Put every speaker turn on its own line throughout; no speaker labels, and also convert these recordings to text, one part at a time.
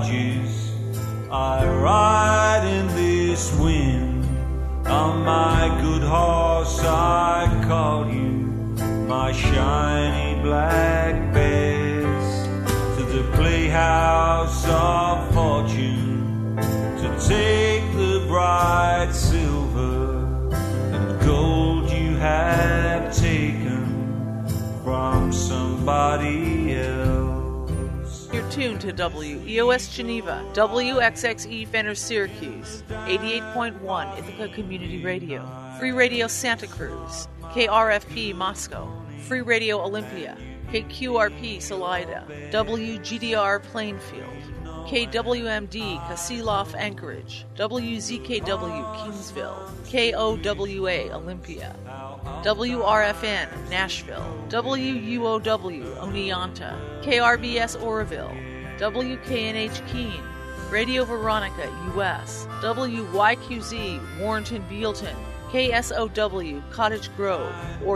barges. I ride in this wind. On my good horse I call you, my shiny black bears, to the playhouse of fortune, to take the bright silver and gold you have taken from somebody else.
You're tuned to WEOS Geneva, WXXE Fenner Syracuse, 88.1 Ithaca Community Radio, Free Radio Santa Cruz, KRFP Moscow, Free Radio Olympia, KQRP Salida, WGDR Plainfield, KWMD Kasilof Anchorage, WZKW Kingsville, KOWA Olympia, WRFN Nashville, WUOW Oneonta, KRBS Oroville, WKNH Keene, Radio Veronica US, WYQZ Warrenton Bealton, KSOW Cottage Grove, or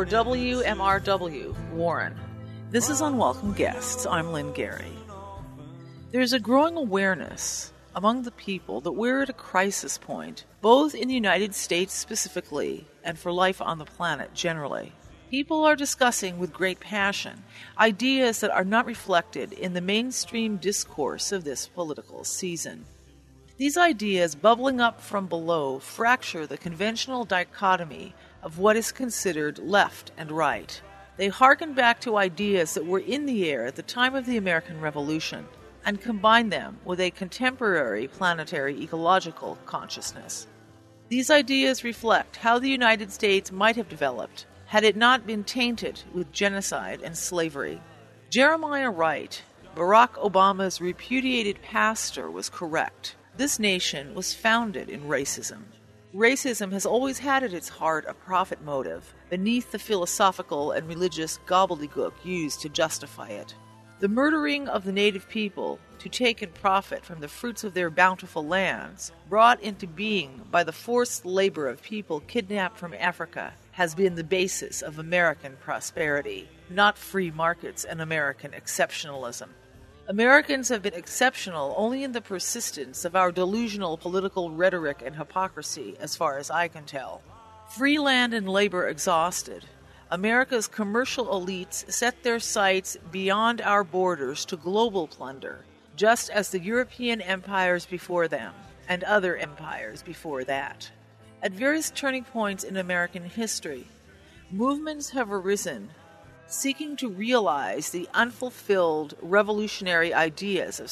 WMRW Warren. This is Unwelcome Guests. I'm Lynn Gary. There's a growing awareness among the people that we're at a crisis point, both in the United States specifically and for life on the planet generally. People are discussing with great passion ideas that are not reflected in the mainstream discourse of this political season. These ideas bubbling up from below fracture the conventional dichotomy of what is considered left and right. They harken back to ideas that were in the air at the time of the American Revolution and combine them with a contemporary planetary ecological consciousness. These ideas reflect how the United States might have developed had it not been tainted with genocide and slavery. Jeremiah Wright, Barack Obama's repudiated pastor, was correct. This nation was founded in racism. Racism has always had at its heart a profit motive, beneath the philosophical and religious gobbledygook used to justify it. The murdering of the native people to take and profit from the fruits of their bountiful lands, brought into being by the forced labor of people kidnapped from Africa, has been the basis of American prosperity, not free markets and American exceptionalism. Americans have been exceptional only in the persistence of our delusional political rhetoric and hypocrisy, as far as I can tell. Free land and labor exhausted, America's commercial elites set their sights beyond our borders to global plunder, just as the European empires before them, and other empires before that. At various turning points in American history, movements have arisen seeking to realize the unfulfilled revolutionary ideas of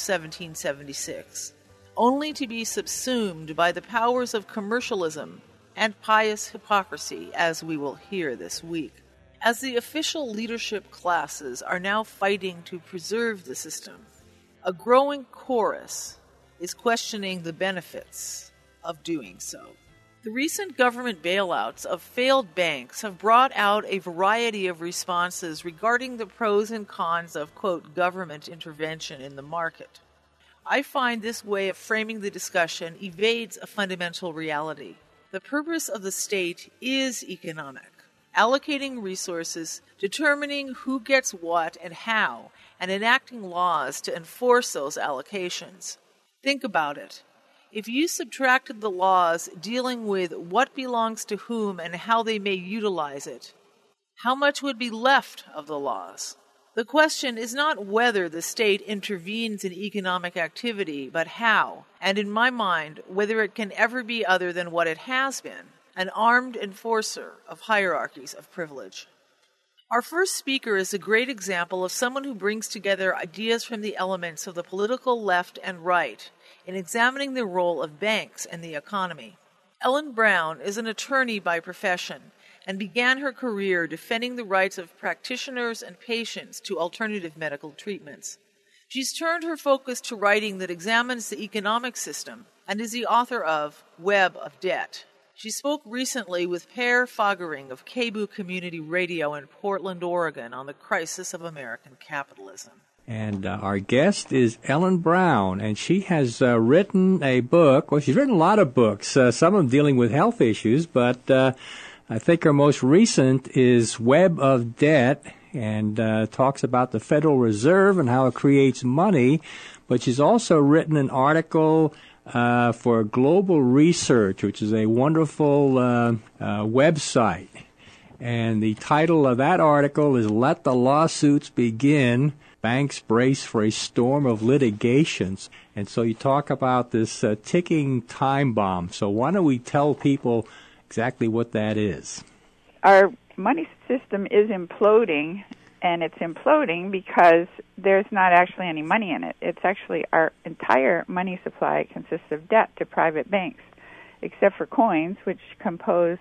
1776, only to be subsumed by the powers of commercialism and pious hypocrisy, as we will hear this week. As the official leadership classes are now fighting to preserve the system, a growing chorus is questioning the benefits of doing so. The recent government bailouts of failed banks have brought out a variety of responses regarding the pros and cons of, quote, government intervention in the market. I find this way of framing the discussion evades a fundamental reality. The purpose of the state is economic, allocating resources, determining who gets what and how, and enacting laws to enforce those allocations. Think about it. If you subtracted the laws dealing with what belongs to whom and how they may utilize it, how much would be left of the laws? The question is not whether the state intervenes in economic activity, but how, and in my mind, whether it can ever be other than what it has been, an armed enforcer of hierarchies of privilege. Our first speaker is a great example of someone who brings together ideas from the elements of the political left and right in examining the role of banks in the economy. Ellen Brown is an attorney by profession and began her career defending the rights of practitioners and patients to alternative medical treatments. She's turned her focus to writing that examines the economic system and is the author of Web of Debt. She spoke recently with Per Fagerling of KBOO Community Radio in Portland, Oregon, on the crisis of American capitalism.
And our guest is Ellen Brown, and she has written a book. Well, she's written a lot of books, some of them dealing with health issues, but I think her most recent is Web of Debt, and talks about the Federal Reserve and how it creates money. But she's also written an article for Global Research, which is a wonderful website. And the title of that article is Let the Lawsuits Begin. Banks brace for a storm of litigations. And so you talk about this ticking time bomb. So why don't we tell people exactly what that is?
Our money system is imploding, and it's imploding because there's not actually any money in it. It's actually our entire money supply consists of debt to private banks, except for coins, which compose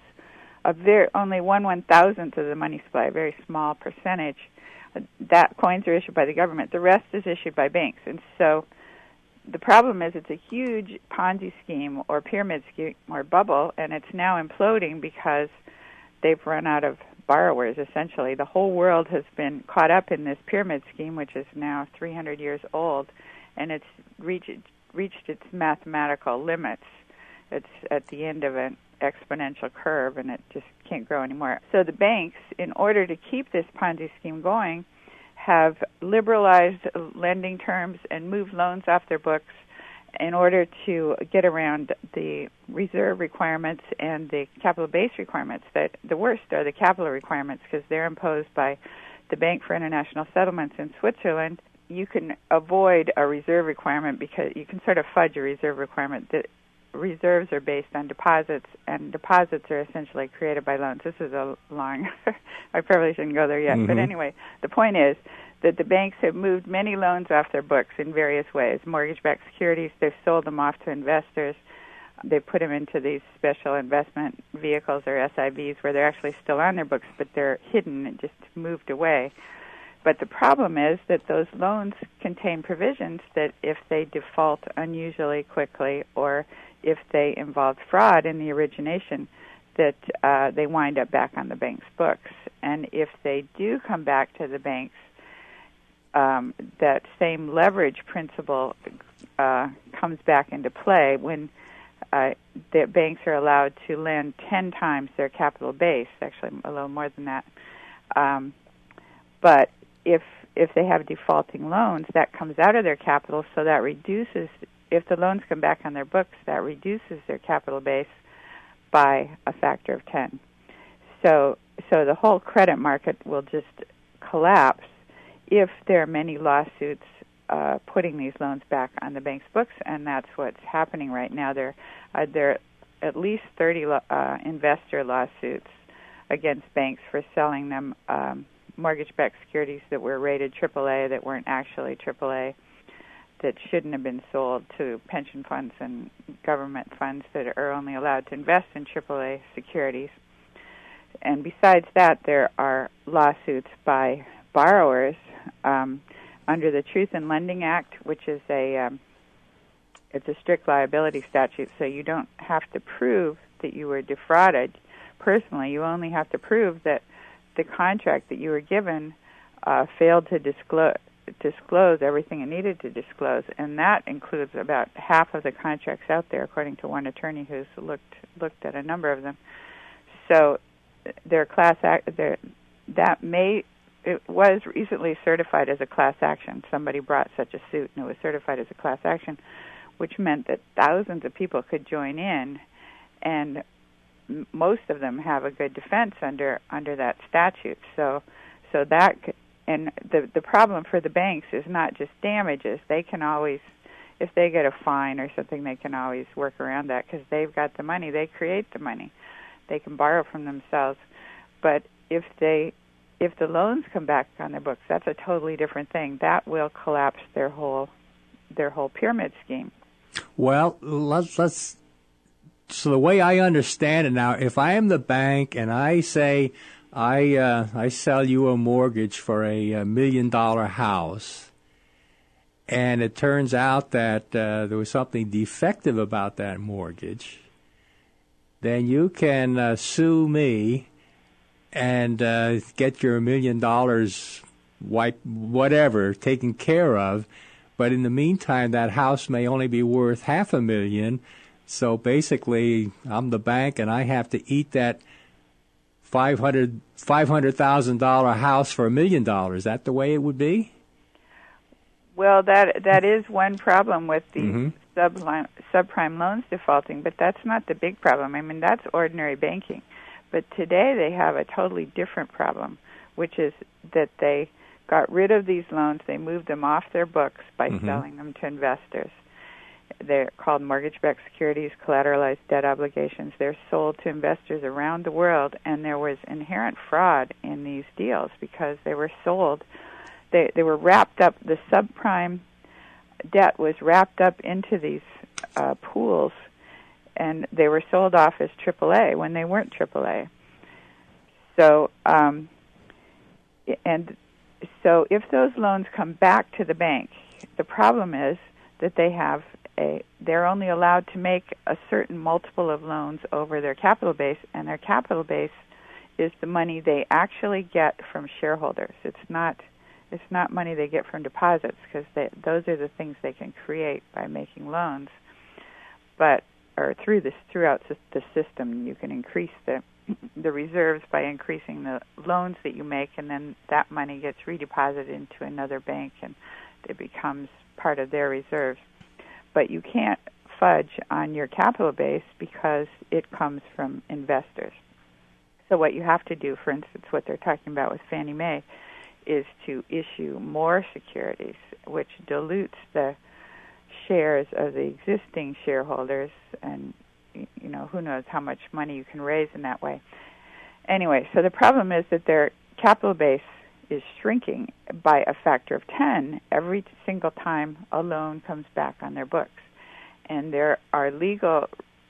only 1/1000th of the money supply, a very small percentage. That coins are issued by the government. The rest is issued by banks. And so the problem is it's a huge Ponzi scheme or pyramid scheme or bubble, and it's now imploding because they've run out of borrowers, essentially. The whole world has been caught up in this pyramid scheme, which is now 300 years old, and it's reached its mathematical limits. It's at the end of an exponential curve, and it just can't grow anymore. So the banks, in order to keep this Ponzi scheme going, have liberalized lending terms and moved loans off their books in order to get around the reserve requirements and the capital base requirements. That the worst are the capital requirements, because they're imposed by the Bank for International Settlements in Switzerland. You can avoid a reserve requirement because you can sort of fudge a reserve requirement. The reserves are based on deposits, and deposits are essentially created by loans. This is a long, I probably shouldn't go there yet. Mm-hmm. But anyway, the point is that the banks have moved many loans off their books in various ways. Mortgage-backed securities, they've sold them off to investors. They've put them into these special investment vehicles, or SIVs, where they're actually still on their books, but they're hidden and just moved away. But the problem is that those loans contain provisions that if they default unusually quickly, or if they involve fraud in the origination, that they wind up back on the bank's books. And if they do come back to the banks, that same leverage principle comes back into play when the banks are allowed to lend 10 times their capital base, actually a little more than that. But if they have defaulting loans, that comes out of their capital, so that reduces, if the loans come back on their books, that reduces their capital base by a factor of 10. So the whole credit market will just collapse if there are many lawsuits putting these loans back on the bank's books, and that's what's happening right now. There are at least 30 investor lawsuits against banks for selling them mortgage-backed securities that were rated AAA that weren't actually AAA, that shouldn't have been sold to pension funds and government funds that are only allowed to invest in AAA securities. And besides that, there are lawsuits by borrowers under the Truth in Lending Act, which is it's a strict liability statute, so you don't have to prove that you were defrauded personally. You only have to prove that the contract that you were given failed to disclose everything it needed to disclose, and that includes about half of the contracts out there, according to one attorney who's looked at a number of them. So their class act it was recently certified as a class action. Somebody brought such a suit, and it was certified as a class action, which meant that thousands of people could join in, and most of them have a good defense under that statute. So that, and the problem for the banks is not just damages. They can always, if they get a fine or something, they can always work around that because they've got the money. They create the money. They can borrow from themselves. But if the loans come back on their books, that's a totally different thing. That will collapse their whole pyramid scheme.
Well, let's. So the way I understand it now, if I am the bank and I say I sell you a mortgage for a $1 million house, and it turns out that there was something defective about that mortgage, then you can sue me and get your $1 million taken care of. But in the meantime, that house may only be worth $500,000. So basically, I'm the bank, and I have to eat that $500,000 house for $1 million. Is that the way it would be?
Well, that is one problem with the subprime loans defaulting, but that's not the big problem. I mean, that's ordinary banking. But today they have a totally different problem, which is that they got rid of these loans. They moved them off their books by selling them to investors. They're called mortgage-backed securities, collateralized debt obligations. They're sold to investors around the world, and there was inherent fraud in these deals because they were sold. They were wrapped up. The subprime debt was wrapped up into these pools, and they were sold off as AAA when they weren't AAA. So, so if those loans come back to the bank, the problem is that they're only allowed to make a certain multiple of loans over their capital base, and their capital base is the money they actually get from shareholders. It's not money they get from deposits, because those are the things they can create by making loans. Throughout the system, you can increase the reserves by increasing the loans that you make, and then that money gets redeposited into another bank, and it becomes part of their reserves. But you can't fudge on your capital base because it comes from investors. So what you have to do, for instance, what they're talking about with Fannie Mae, is to issue more securities, which dilutes the shares of the existing shareholders, and who knows how much money you can raise in that way. Anyway, so the problem is that their capital base is shrinking by a factor of 10 every single time a loan comes back on their books. And there are legal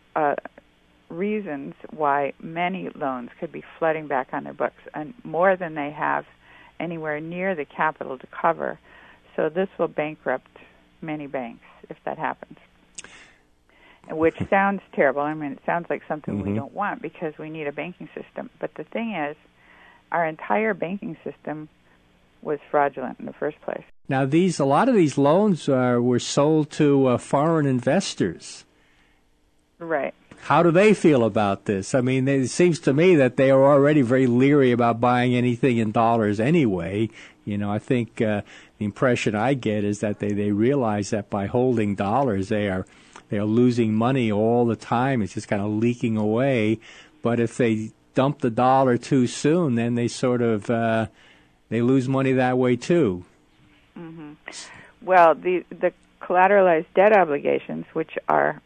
reasons why many loans could be flooding back on their books, and more than they have anywhere near the capital to cover. So this will bankrupt many banks if that happens, which sounds terrible. I mean, it sounds like something we don't want, because we need a banking system. But the thing is, our entire banking system was fraudulent in the first place.
Now, a lot of these loans were sold to foreign investors.
Right.
How do they feel about this? I mean, it seems to me that they are already very leery about buying anything in dollars anyway. I think the impression I get is that they realize that by holding dollars, they are losing money all the time. It's just kind of leaking away. But if they dump the dollar too soon, then they sort of they lose money that way too.
Mm-hmm. Well, the collateralized debt obligations, which are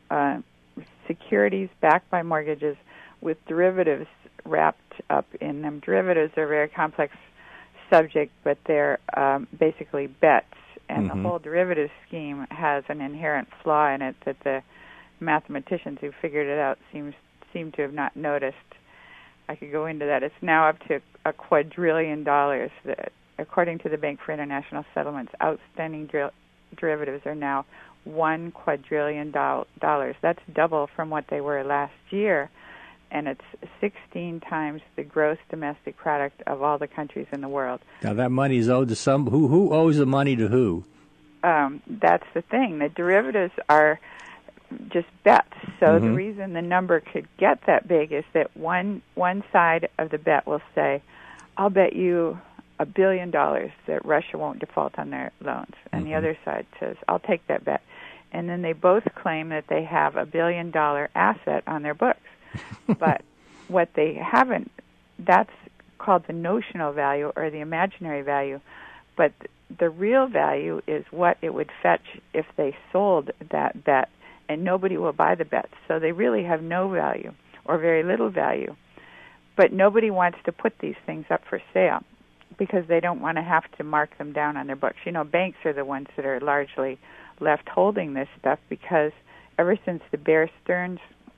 securities backed by mortgages with derivatives wrapped up in them. Derivatives are a very complex subject, but they're basically bets, and the whole derivative scheme has an inherent flaw in it that the mathematicians who figured it out seem to have not noticed. I could go into that. It's now up to $1 quadrillion. That, according to the Bank for International Settlements, outstanding derivatives are now $1 quadrillion. That's double from what they were last year, and it's 16 times the gross domestic product of all the countries in the world.
Now that money is owed to some. Who owes the money to who?
That's the thing. The derivatives are just bets. So the reason the number could get that big is that one side of the bet will say, "I'll bet you $1 billion that Russia won't default on their loans," and the other side says, "I'll take that bet." And then they both claim that they have $1 billion asset on their books. But what they haven't, that's called the notional value or the imaginary value. But the real value is what it would fetch if they sold that bet, and nobody will buy the bet. So they really have no value or very little value. But nobody wants to put these things up for sale because they don't want to have to mark them down on their books. Banks are the ones that are largely left holding this stuff, because ever since the Bear Stearns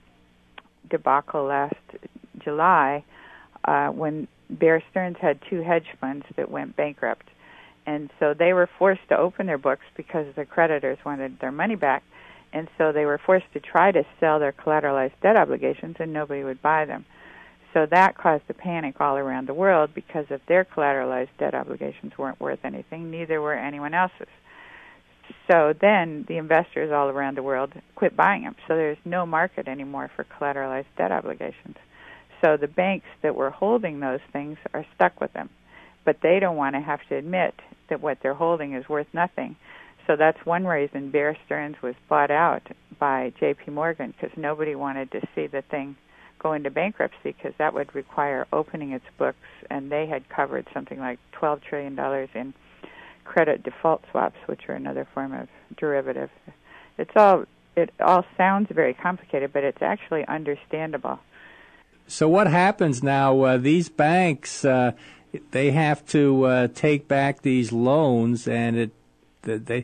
debacle last July, when Bear Stearns had 2 hedge funds that went bankrupt, and so they were forced to open their books because the creditors wanted their money back, and so they were forced to try to sell their collateralized debt obligations, and nobody would buy them. So that caused a panic all around the world, because if their collateralized debt obligations weren't worth anything, neither were anyone else's. So then the investors all around the world quit buying them. So there's no market anymore for collateralized debt obligations. so the banks that were holding those things are stuck with them. But they don't want to have to admit that what they're holding is worth nothing. So that's one reason Bear Stearns was bought out by J.P. Morgan, because nobody wanted to see the thing go into bankruptcy, because that would require opening its books, and they had covered something like $12 trillion in credit default swaps, which are another form of derivative. It all sounds very complicated, but it's actually understandable.
So what happens now? These banks, they have to take back these loans, and they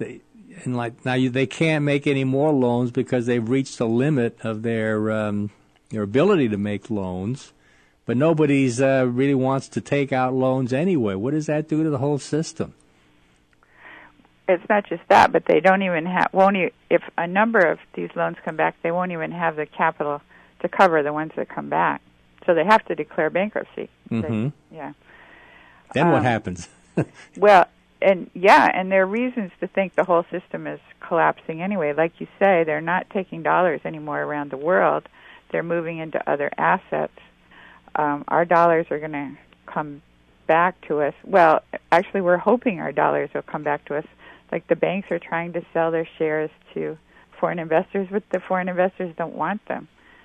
can't make any more loans because they've reached the limit of their ability to make loans. But nobody's really wants to take out loans anyway. What does that do to the whole system?
It's not just that, but they don't even have. If a number of these loans come back, they won't even have the capital to cover the ones that come back. So they have to declare bankruptcy.
Mm-hmm.
Yeah.
Then what happens?
Well, and there are reasons to think the whole system is collapsing anyway. Like you say, they're not taking dollars anymore around the world. They're moving into other assets. Our dollars are going to come back to us. Well, actually, we're hoping our dollars will come back to us. Like the banks are trying to sell their shares to foreign investors, but the foreign investors don't want them.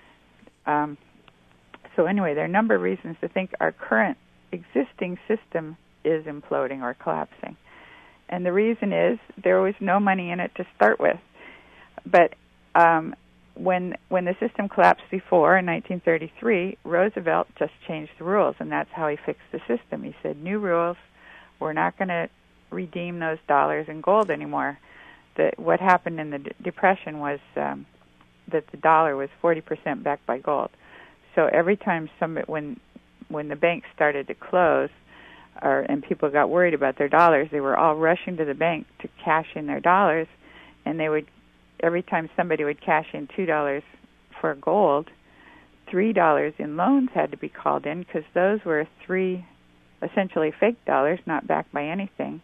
So anyway, there are a number of reasons to think our current existing system is imploding or collapsing. And the reason is there was no money in it to start with. But when the system collapsed before, in 1933, Roosevelt just changed the rules, and that's how he fixed the system. He said, new rules, we're not going to redeem those dollars in gold anymore. What happened in the Depression was that the dollar was 40% backed by gold. So every time when the banks started to close, and people got worried about their dollars, they were all rushing to the bank to cash in their dollars, and every time somebody would cash in $2 for gold, $3 in loans had to be called in, because those were three essentially fake dollars, not backed by anything,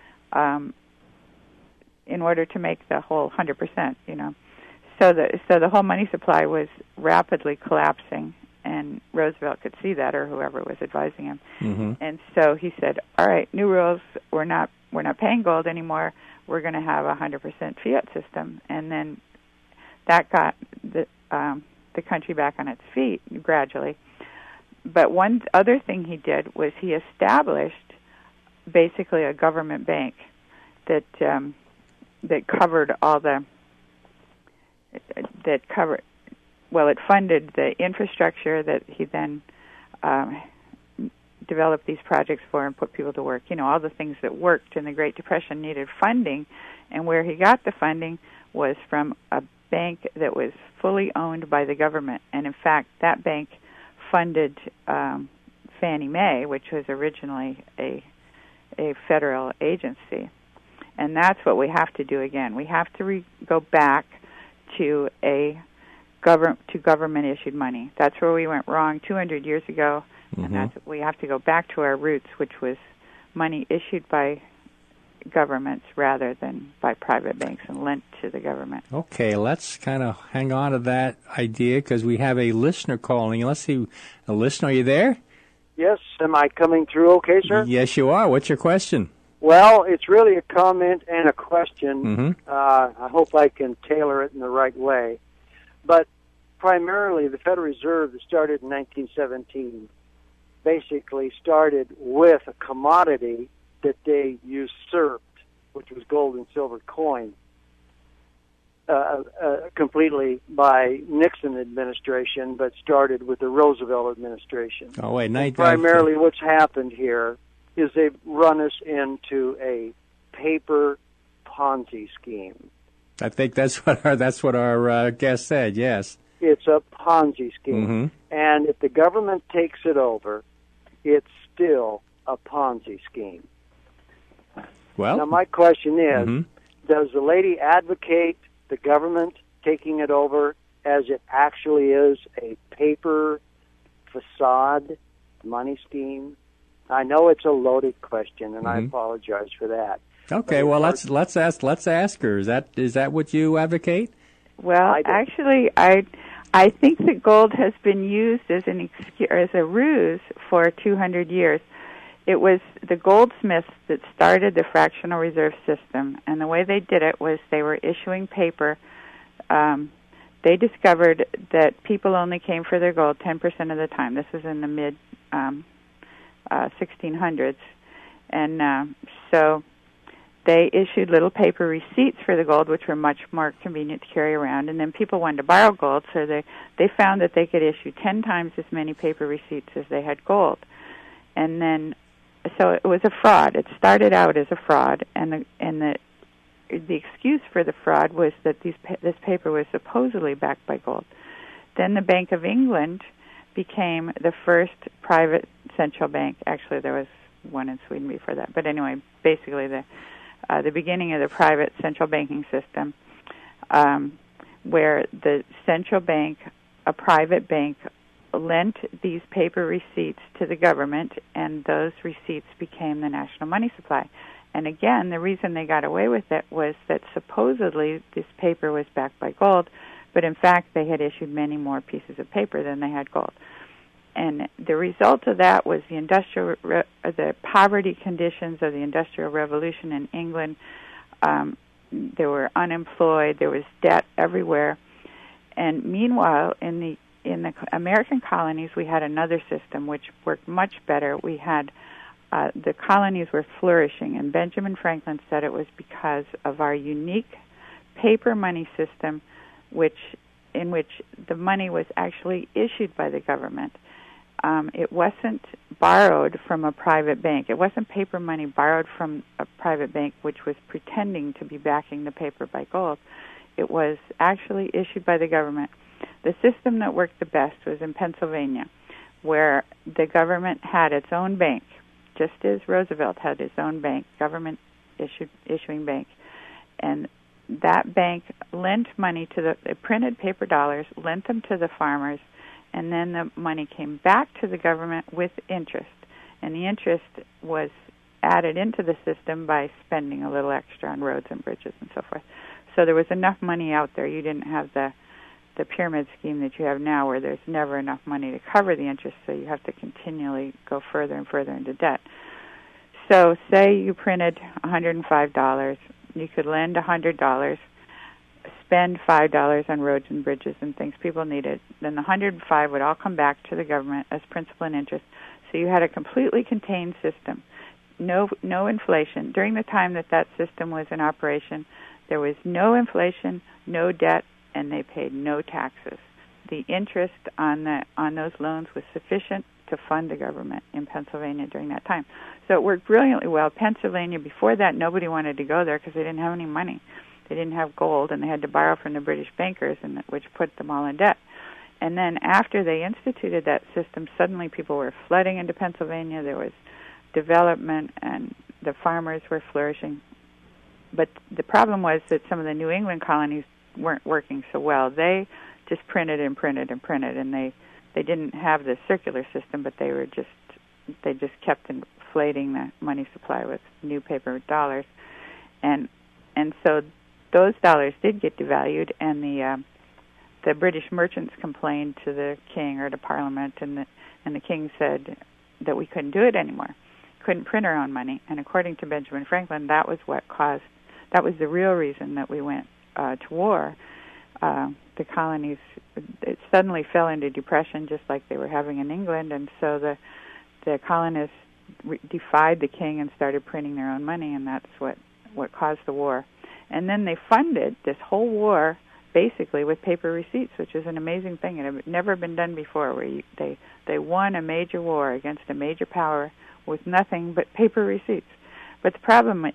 in order to make the whole 100%, So the whole money supply was rapidly collapsing, and Roosevelt could see that, or whoever was advising him.
Mm-hmm.
And so he said, all right, new rules, we're not paying gold anymore. We're going to have a 100% fiat system. And then that got the country back on its feet gradually. But one other thing he did was he established basically a government bank that covered all it funded the infrastructure that he then developed these projects for and put people to work. All the things that worked in the Great Depression needed funding, and where he got the funding was from a bank that was fully owned by the government. And in fact, that bank funded Fannie Mae, which was originally a federal agency. And that's what we have to do again. We have to go back to government-issued money. That's where we went wrong 200 years ago,
mm-hmm.
and we have to go back to our roots, which was money issued by governments rather than by private banks and lent to the government.
Okay, let's kind of hang on to that idea because we have a listener calling. Let's see, a listener, are you there?
Yes, am I coming through okay, sir?
Yes, you are. What's your question?
Well, it's really a comment and a question.
Mm-hmm.
I hope I can tailor it in the right way. But primarily, the Federal Reserve that started in 1917 basically started with a commodity that they usurped, which was gold and silver coin, completely by Nixon administration, but started with the Roosevelt administration.
Oh, wait,
primarily what's happened here is they've run us into a paper Ponzi scheme.
I think that's what our guest said, yes.
It's a Ponzi scheme.
Mm-hmm.
And if the government takes it over, it's still a Ponzi scheme.
Well,
now, my question is,
mm-hmm.
does the lady advocate the government taking it over as it actually is a paper facade money scheme? I know it's a loaded question, and I apologize for that.
Okay, well, let's ask her. Is that what you advocate?
Well, actually, I I think that gold has been used as as a ruse for 200 years. It was the goldsmiths that started the fractional reserve system, and the way they did it was they were issuing paper. They discovered that people only came for their gold 10% of the time. This was in the mid 1600s, and so they issued little paper receipts for the gold, which were much more convenient to carry around. And then people wanted to borrow gold, so they found that they could issue 10 times as many paper receipts as they had gold. And then, so it was a fraud. It started out as a fraud, and the excuse for the fraud was that this paper was supposedly backed by gold. Then the Bank of England became the first private central bank. Actually, there was one in Sweden before that. But anyway, basically the beginning of the private central banking system, where the central bank, a private bank, lent these paper receipts to the government, and those receipts became the national money supply. And again, the reason they got away with it was that supposedly this paper was backed by gold, but in fact they had issued many more pieces of paper than they had gold. And the result of that was the poverty conditions of the Industrial Revolution in England. There were unemployed, there was debt everywhere. And meanwhile, in the American colonies, we had another system which worked much better. We had the colonies were flourishing, and Benjamin Franklin said it was because of our unique paper money system, in which the money was actually issued by the government. It wasn't borrowed from a private bank. It wasn't paper money borrowed from a private bank which was pretending to be backing the paper by gold. It was actually issued by the government. The system that worked the best was in Pennsylvania, where the government had its own bank, just as Roosevelt had his own bank, issuing bank. And that bank lent money to it printed paper dollars, lent them to the farmers, and then the money came back to the government with interest. And the interest was added into the system by spending a little extra on roads and bridges and so forth. So there was enough money out there. You didn't have the pyramid scheme that you have now, where there's never enough money to cover the interest, so you have to continually go further and further into debt. So say you printed $105. You could lend $100, spend $5 on roads and bridges and things people needed. Then the $105 would all come back to the government as principal and interest. So you had a completely contained system, no inflation. During the time that system was in operation, there was no inflation, no debt, and they paid no taxes. The interest on those loans was sufficient to fund the government in Pennsylvania during that time. So it worked brilliantly well. Pennsylvania, before that, nobody wanted to go there because they didn't have any money. They didn't have gold, and they had to borrow from the British bankers, which put them all in debt. And then after they instituted that system, suddenly people were flooding into Pennsylvania. There was development, and the farmers were flourishing. But the problem was that some of the New England colonies weren't working so well. They just printed and printed and printed, and they didn't have the circular system, but they just kept inflating the money supply with new paper dollars, and so those dollars did get devalued, and the British merchants complained to the king or to Parliament, and the king said that we couldn't do it anymore, couldn't print our own money. And according to Benjamin Franklin, that was the real reason that we went to war. The colonies it suddenly fell into depression, just like they were having in England, and so the colonists defied the king and started printing their own money, and that's what caused the war. And then they funded this whole war basically with paper receipts, which is an amazing thing. It had never been done before, where they won a major war against a major power with nothing but paper receipts. But the problem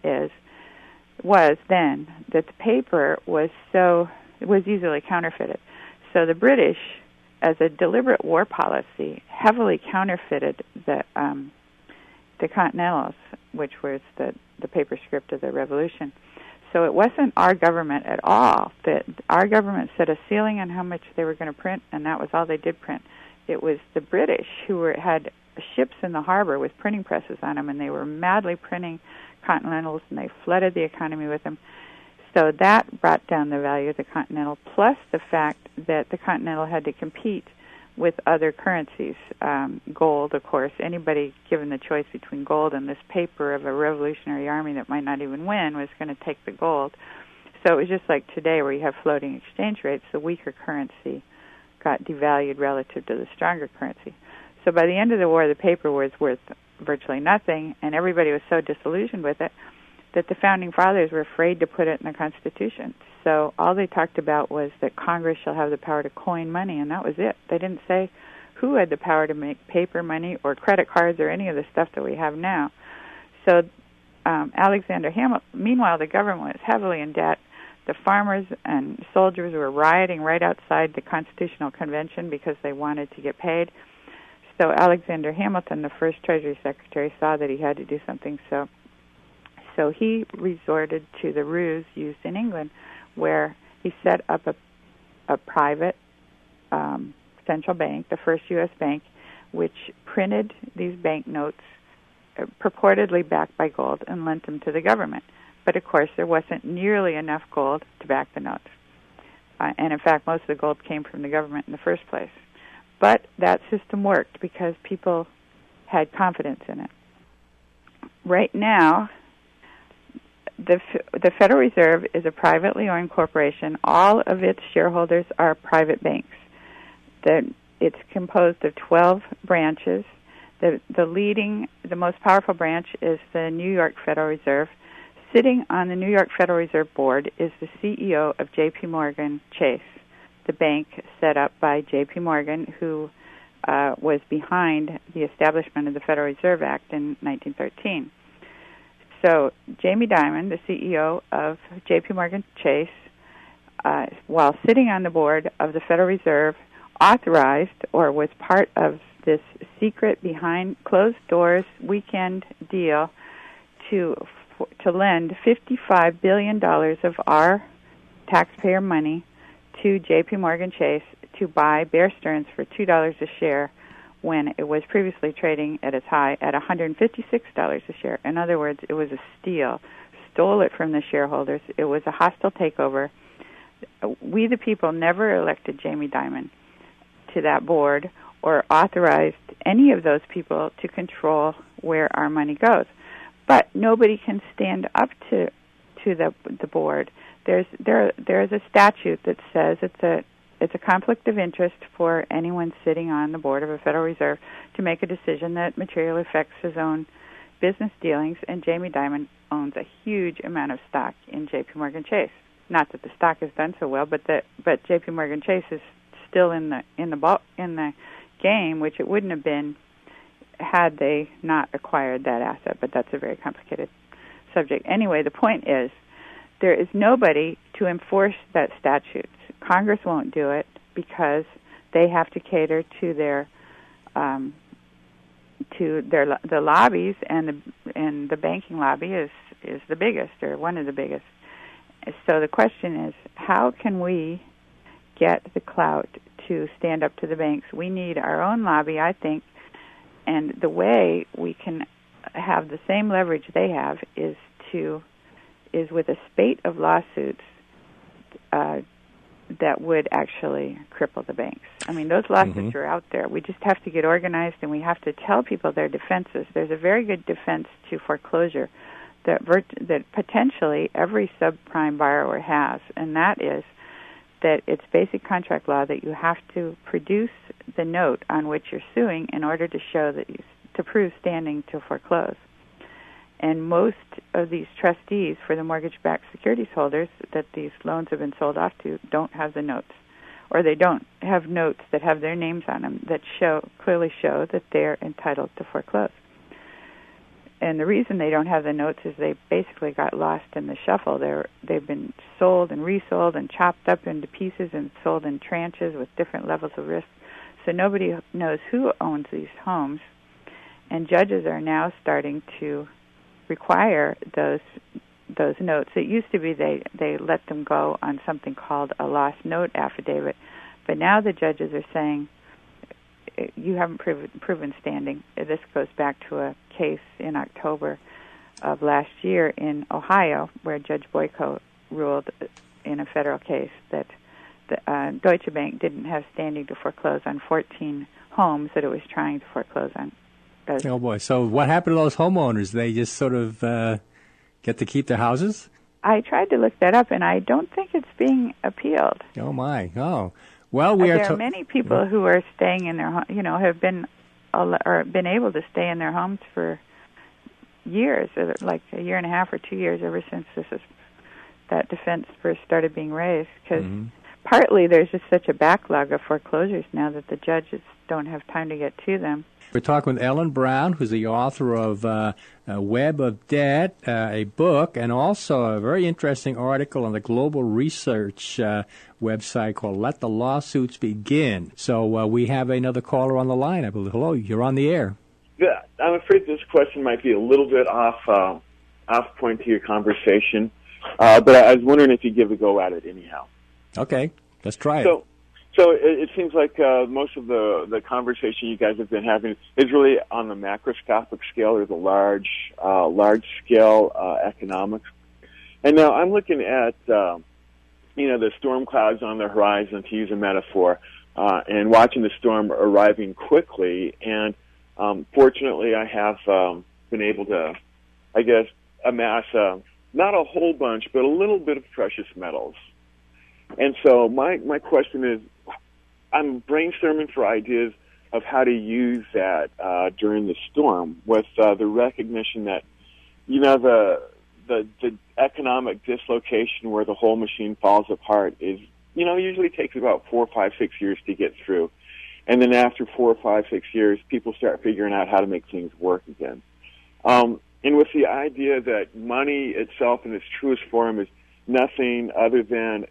was then that the paper was easily counterfeited. So the British, as a deliberate war policy, heavily counterfeited the Continentals, which was the paper script of the Revolution. So it wasn't our government at all. Our government set a ceiling on how much they were going to print, and that was all they did print. It was the British who had ships in the harbor with printing presses on them, and they were madly printing Continentals, and they flooded the economy with them. So that brought down the value of the Continental, plus the fact that the Continental had to compete with other currencies. Gold, of course. Anybody given the choice between gold and this paper of a revolutionary army that might not even win was going to take the gold. So it was just like today where you have floating exchange rates. The weaker currency got devalued relative to the stronger currency. So by the end of the war, the paper was worth virtually nothing, and everybody was so disillusioned with it that the Founding Fathers were afraid to put it in the Constitution. So all they talked about was that Congress shall have the power to coin money, and that was it. They didn't say who had the power to make paper money or credit cards or any of the stuff that we have now. So Alexander Hamilton, meanwhile, the government was heavily in debt. The farmers and soldiers were rioting right outside the Constitutional Convention because they wanted to get paid. So Alexander Hamilton, the first Treasury Secretary, saw that he had to do something. So he resorted to the ruse used in England, where he set up a private central bank, the first U.S. bank, which printed these banknotes purportedly backed by gold and lent them to the government. But, of course, there wasn't nearly enough gold to back the notes. And, in fact, most of the gold came from the government in the first place. But that system worked because people had confidence in it. Right now, the Federal Reserve is a privately owned corporation. All of its shareholders are private banks. It's composed of 12 branches. The most powerful branch is the New York Federal Reserve. Sitting on the New York Federal Reserve Board is the CEO of J.P. Morgan Chase, the bank set up by J.P. Morgan, who was behind the establishment of the Federal Reserve Act in 1913. So Jamie Dimon, the CEO of J.P. Morgan Chase, while sitting on the board of the Federal Reserve, authorized or was part of this secret behind closed doors weekend deal to lend $55 billion of our taxpayer money to J.P. Morgan Chase to buy Bear Stearns for $2 a share when it was previously trading at its high at $156 a share. In other words, it was a steal. Stole it from the shareholders. It was a hostile takeover. We, the people, never elected Jamie Dimon to that board or authorized any of those people to control where our money goes. But nobody can stand up to the board. There's a statute that says it's a conflict of interest for anyone sitting on the board of a Federal Reserve to make a decision that materially affects his own business dealings, and Jamie Dimon owns a huge amount of stock in J.P. Morgan Chase. Not that the stock has done so well, but J.P. Morgan Chase is still in the game, which it wouldn't have been had they not acquired that asset. But that's a very complicated subject. Anyway, the point is there is nobody to enforce that statute. Congress won't do it because they have to cater to their the lobbies, and the banking lobby is the biggest, or one of the biggest. So the question is, how can we get the clout to stand up to the banks? We need our own lobby, I think, and the way we can have the same leverage they have is with a spate of lawsuits that would actually cripple the banks. I mean, those lawsuits are out there. We just have to get organized, and we have to tell people their defenses. There's a very good defense to foreclosure that potentially every subprime borrower has, and that is that it's basic contract law that you have to produce the note on which you're suing in order to show to prove standing to foreclose. And most of these trustees for the mortgage-backed securities holders that these loans have been sold off to don't have the notes, or they don't have notes that have their names on them that clearly show that they're entitled to foreclose. And the reason they don't have the notes is they basically got lost in the shuffle. They've been sold and resold and chopped up into pieces and sold in tranches with different levels of risk. So nobody knows who owns these homes. And judges are now starting to require those notes. It used to be they let them go on something called a lost note affidavit. But now the judges are saying, you haven't proven standing. This goes back to a case in October of last year in Ohio where Judge Boyko ruled in a federal case that Deutsche Bank didn't have standing to foreclose on 14 homes that it was trying to foreclose on.
Oh, boy. So what happened to those homeowners? They just sort of get to keep their houses?
I tried to look that up, and I don't think it's being appealed.
Oh, my. Oh. Well,
there are many people who are staying in their home, have been able to stay in their homes for years, like a year and a half or 2 years, ever since that defense first started being raised, because partly there's just such a backlog of foreclosures now that the judges don't have time to get to them.
We're talking with Ellen Brown, who's the author of Web of Debt, a book, and also a very interesting article on the Global Research website called Let the Lawsuits Begin. So we have another caller on the line, I believe. Hello, you're on the air.
Yeah, I'm afraid this question might be a little bit off point to your conversation, but I was wondering if you'd give a go at it anyhow.
Okay, let's try it.
So it seems like most of the conversation you guys have been having is really on the macroscopic scale or the large scale economics. And now I'm looking at the storm clouds on the horizon, to use a metaphor, and watching the storm arriving quickly. And fortunately, I have been able to, I guess, amass not a whole bunch, but a little bit of precious metals. And so my question is, I'm brainstorming for ideas of how to use that during the storm, with the recognition that, the economic dislocation where the whole machine falls apart is, usually takes about 4, 5, 6 years to get through. And then after 4, 5, 6 years, people start figuring out how to make things work again. And with the idea that money itself in its truest form is nothing other than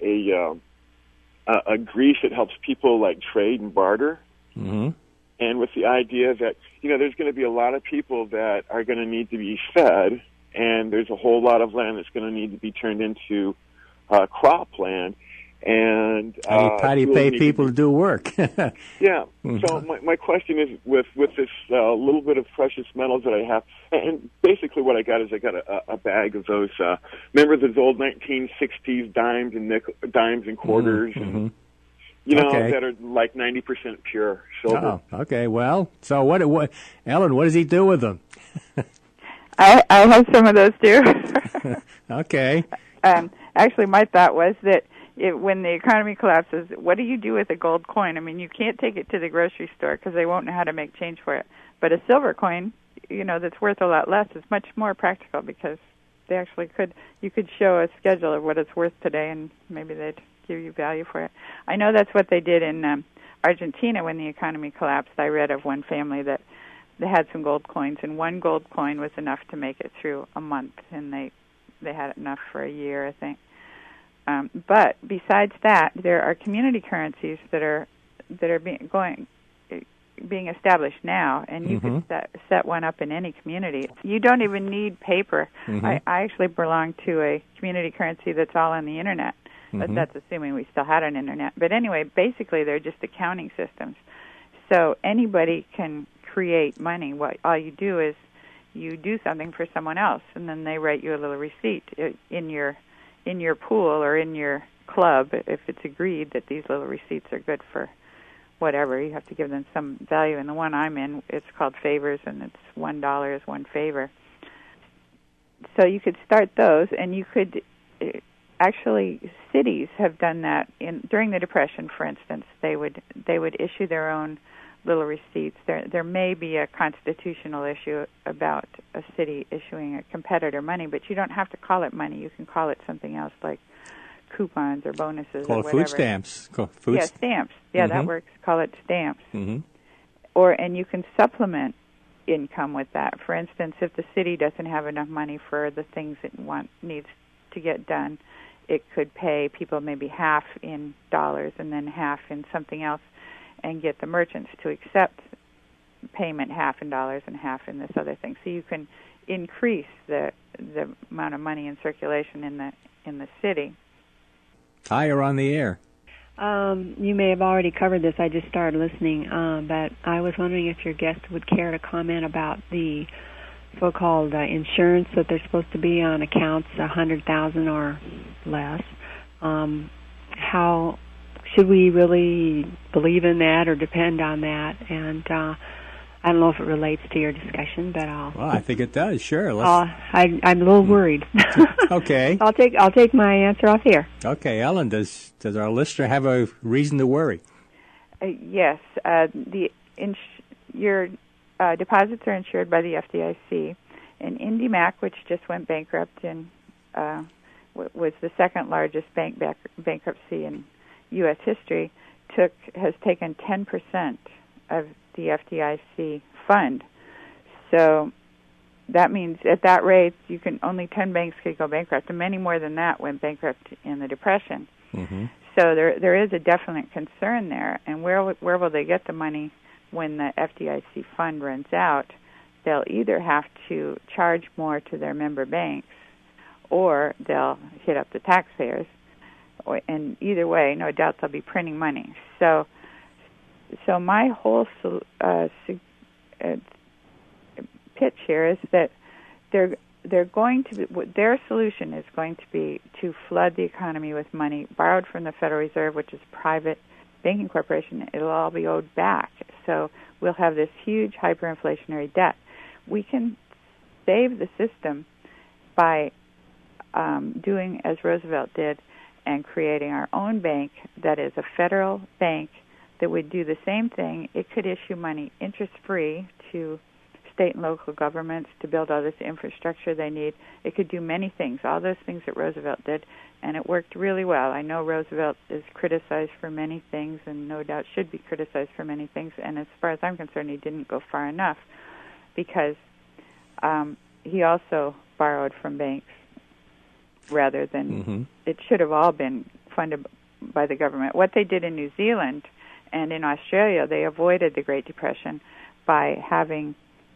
a grease that helps people like trade and barter.
Mm-hmm.
And with the idea that, there's going to be a lot of people that are going to need to be fed, and there's a whole lot of land that's going to need to be turned into cropland. And
how do you pay people to do work?
Yeah. Mm-hmm. So my question is, with this little bit of precious metals that I have, and basically what I got is I got a bag of those. Remember those old 1960s dimes and quarters,
mm-hmm.
and that are like 90% pure silver.
Oh, okay. Well, so what? Ellen, what does he do with them?
I have some of those too.
Okay.
Actually, my thought was that when the economy collapses, what do you do with a gold coin? I mean, you can't take it to the grocery store because they won't know how to make change for it. But a silver coin, that's worth a lot less, is much more practical, because they actually you could show a schedule of what it's worth today, and maybe they'd give you value for it. I know that's what they did in Argentina when the economy collapsed. I read of one family that they had some gold coins, and one gold coin was enough to make it through a month, and they had enough for a year, I think. But besides that, there are community currencies that are being established now, and you can set one up in any community. You don't even need paper. Mm-hmm. I actually belong to a community currency that's all on the internet, but that's assuming we still had an internet. But anyway, basically they're just accounting systems. So anybody can create money. All you do is you do something for someone else, and then they write you a little receipt in your pool or in your club. If it's agreed that these little receipts are good for whatever, you have to give them some value. And the one I'm in, it's called favors, and it's $1 is one favor. So you could start those, and you could actually, cities have done that during the Depression, for instance. They would issue their own little receipts. There may be a constitutional issue about a city issuing a competitor money, but you don't have to call it money. You can call it something else, like coupons or bonuses or whatever.
Food stamps.
Stamps. Yeah, that works. Call it stamps.
Mm-hmm.
And you can supplement income with that. For instance, if the city doesn't have enough money for the things it needs to get done, it could pay people maybe half in dollars and then half in something else, and get the merchants to accept payment half in dollars and half in this other thing. So you can increase the amount of money in circulation in the city.
Hi, you're on the air.
You may have already covered this. I just started listening, but I was wondering if your guest would care to comment about the so-called insurance that they're supposed to be on accounts 100,000 or less. How should we really believe in that or depend on that? And I don't know if it relates to your discussion, but
Well, I think it does. Sure.
I'm a little worried.
Okay.
I'll take my answer off here.
Okay, Ellen. Does our listener have a reason to worry?
Yes. Your deposits are insured by the FDIC, and IndyMac, which just went bankrupt and was the second largest bank bankruptcy in U.S. history, has taken 10% of the FDIC fund. So that means at that rate, only 10 banks could go bankrupt, and many more than that went bankrupt in the Depression.
Mm-hmm.
So there is a definite concern there. And where will they get the money when the FDIC fund runs out? They'll either have to charge more to their member banks, or they'll hit up the taxpayers. And either way, no doubt they'll be printing money. So my whole pitch here is that they're going to their solution is going to be to flood the economy with money borrowed from the Federal Reserve, which is a private banking corporation. It'll all be owed back. So we'll have this huge hyperinflationary debt. We can save the system by doing as Roosevelt did and creating our own bank that is a federal bank that would do the same thing. It could issue money interest-free to state and local governments to build all this infrastructure they need. It could do many things, all those things that Roosevelt did, and it worked really well. I know Roosevelt is criticized for many things and no doubt should be criticized for many things, and as far as I'm concerned, he didn't go far enough because he also borrowed from banks rather than it should have all been funded by the government. What they did in New Zealand and in Australia, they avoided the Great Depression by having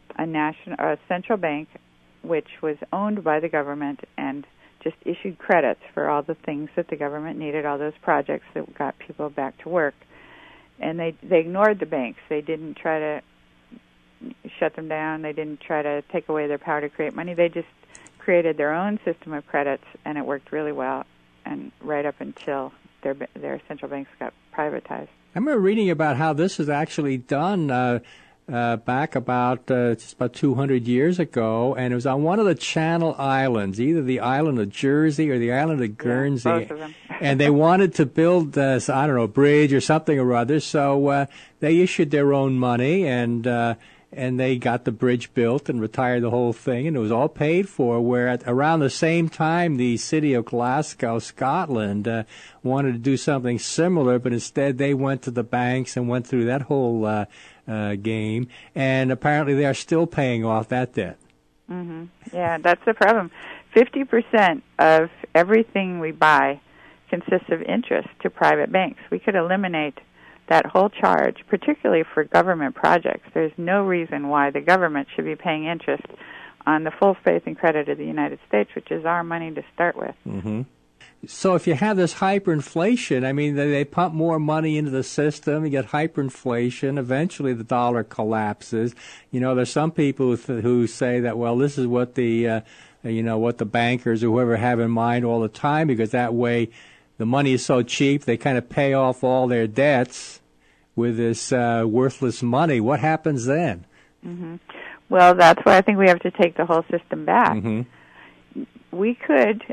a central bank which was owned by the government and just issued credits for all the things that the government needed, all those projects that got people back to work. And they ignored the banks. They didn't try to shut them down. They didn't try to take away their power to create money. They just created their own system of credits, and it worked really well, and right up until their central banks got privatized.
I remember reading about how this is actually done back about just about 200 years ago, and it was on one of the Channel Islands, either the island of Jersey or the island of Guernsey.
Yeah, both of them.
And they wanted to build, a bridge or something or other, so they issued their own money, and they got the bridge built and retired the whole thing, and it was all paid for, where around the same time the city of Glasgow, Scotland, wanted to do something similar, but instead they went to the banks and went through that whole game, and apparently they are still paying off that debt.
Mm-hmm. Yeah, that's the problem. 50% of everything we buy consists of interest to private banks. We could eliminate that whole charge, particularly for government projects. There's no reason why the government should be paying interest on the full faith and credit of the United States, which is our money to start with.
Mm-hmm. So if you have this hyperinflation, I mean, they pump more money into the system, you get hyperinflation, eventually the dollar collapses. You know, there's some people who say that, well, this is what what the bankers or whoever have in mind all the time, because that way the money is so cheap, they kind of pay off all their debts with this worthless money. What happens then?
Mm-hmm. Well, that's why I think we have to take the whole system back.
Mm-hmm.
We could,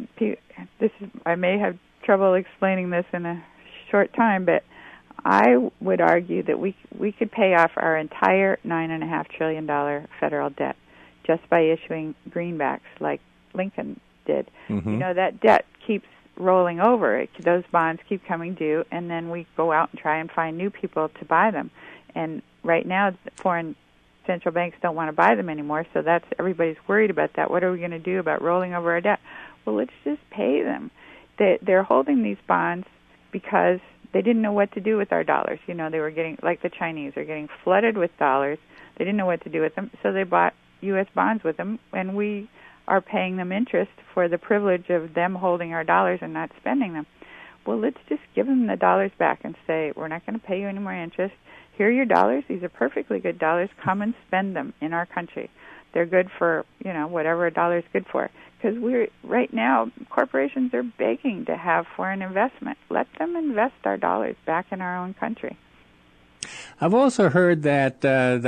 I may have trouble explaining this in a short time, but I would argue that we could pay off our entire $9.5 trillion federal debt just by issuing greenbacks like Lincoln did.
Mm-hmm.
You know, that debt keeps rolling over. Those bonds keep coming due, and then we go out and try and find new people to buy them. And right now, foreign central banks don't want to buy them anymore, so everybody's worried about that. What are we going to do about rolling over our debt? Well, let's just pay them. They're holding these bonds because they didn't know what to do with our dollars. You know, they were getting, like the Chinese, are getting flooded with dollars. They didn't know what to do with them, so they bought U.S. bonds with them, and we are paying them interest for the privilege of them holding our dollars and not spending them. Well, let's just give them the dollars back and say, we're not going to pay you any more interest. Here are your dollars. These are perfectly good dollars. Come and spend them in our country. they're good for, whatever a dollar is good for. Because right now, corporations are begging to have foreign investment. Let them invest our dollars back in our own country.
I've also heard that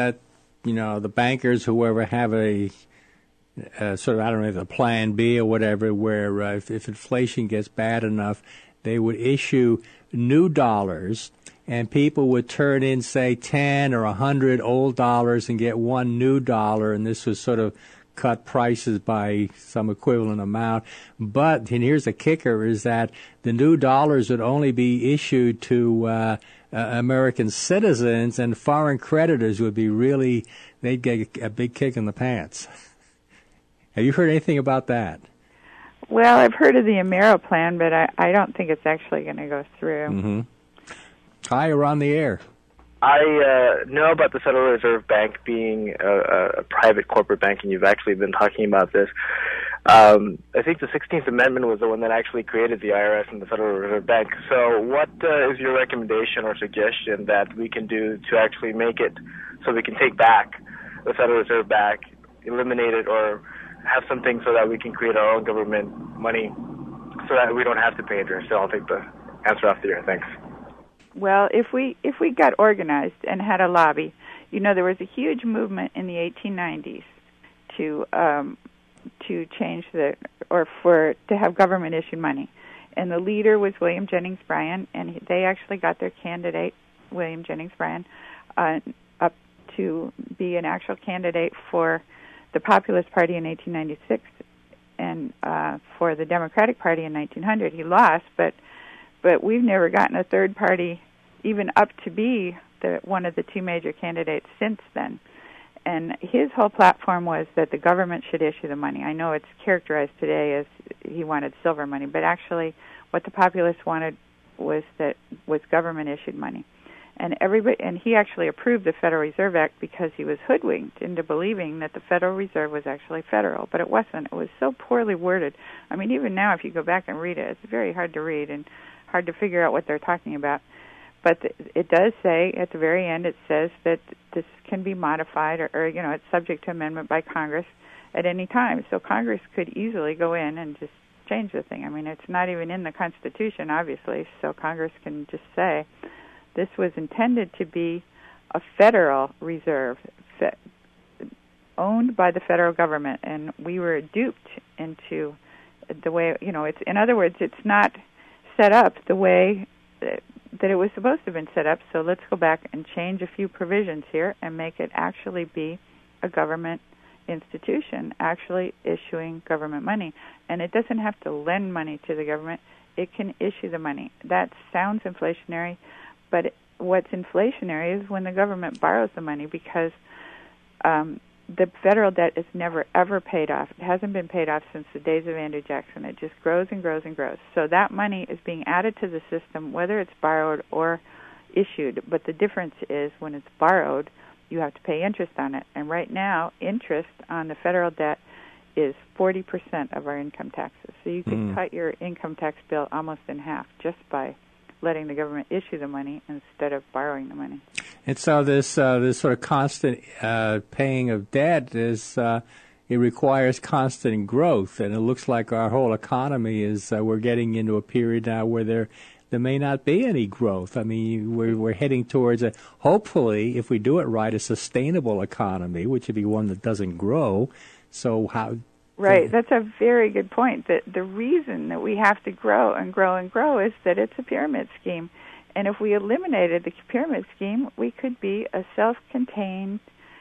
the bankers, whoever, have a sort of, I don't know, a plan B or whatever, where if inflation gets bad enough, they would issue new dollars, and people would turn in, say, 10 or 100 old dollars and get one new dollar, and this was sort of cut prices by some equivalent amount. But, and here's the kicker, is that the new dollars would only be issued to American citizens, and foreign creditors would be they'd get a big kick in the pants. Have you heard anything about that?
Well, I've heard of the Amero plan, but I don't think it's actually going to go through.
Mm-hmm. Hi, you're on the air.
I know about the Federal Reserve Bank being a private corporate bank, and you've actually been talking about this. I think the 16th Amendment was the one that actually created the IRS and the Federal Reserve Bank. So what is your recommendation or suggestion that we can do to actually make it so we can take back the Federal Reserve Bank, eliminate it, or have something so that we can create our own government money so that we don't have to pay interest? So I'll take the answer off the air. Thanks.
Well, if we got organized and had a lobby, there was a huge movement in the 1890s to change to have government issued money, and the leader was William Jennings Bryan, and they actually got their candidate, William Jennings Bryan, up to be an actual candidate for the Populist Party in 1896 and for the Democratic Party in 1900. He lost, but we've never gotten a third party even up to be one of the two major candidates since then. And his whole platform was that the government should issue the money. I know it's characterized today as he wanted silver money, but actually what the populists wanted was government issued money. And he actually approved the Federal Reserve Act because he was hoodwinked into believing that the Federal Reserve was actually federal, but it wasn't. It was so poorly worded. I mean, even now, if you go back and read it, it's very hard to read and hard to figure out what they're talking about. But it does say at the very end, it says that this can be modified or it's subject to amendment by Congress at any time. So Congress could easily go in and just change the thing. I mean, it's not even in the Constitution, obviously, so Congress can just say this was intended to be a federal reserve owned by the federal government, and we were duped into the way, it's, in other words, it's not set up the way that it was supposed to have been set up, so let's go back and change a few provisions here and make it actually be a government institution, actually issuing government money. And it doesn't have to lend money to the government. It can issue the money. That sounds inflationary, but what's inflationary is when the government borrows the money, because the federal debt is never, ever paid off. It hasn't been paid off since the days of Andrew Jackson. It just grows and grows and grows. So that money is being added to the system, whether it's borrowed or issued. But the difference is when it's borrowed, you have to pay interest on it. And right now, interest on the federal debt is 40% of our income taxes. So you can cut your income tax bill almost in half just by letting the government issue the money instead of borrowing the money. And
so this sort of constant paying of debt it requires constant growth, and it looks like our whole economy is we're getting into a period now where there may not be any growth. I mean, we're heading towards hopefully, if we do it right, a sustainable economy, which would be one that doesn't grow. So how? Right, that's a very good point. That the reason that we have to grow and grow and grow is that it's a pyramid scheme. And if we eliminated the pyramid scheme, we could be a self-contained,